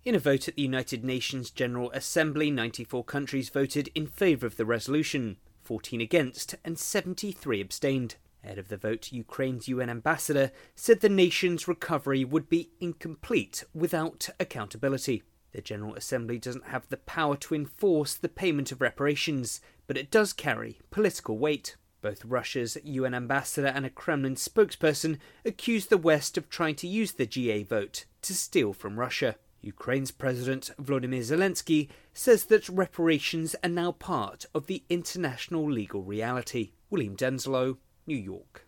In a vote at the United Nations General Assembly, 94 countries voted in favour of the resolution, 14 against and 73 abstained. Ahead of the vote, Ukraine's UN ambassador said the nation's recovery would be incomplete without accountability. The General Assembly doesn't have the power to enforce the payment of reparations, but it does carry political weight. Both Russia's UN ambassador and a Kremlin spokesperson accused the West of trying to use the GA vote to steal from Russia. Ukraine's President Volodymyr Zelensky says that reparations are now part of the international legal reality. William Denslow, New York.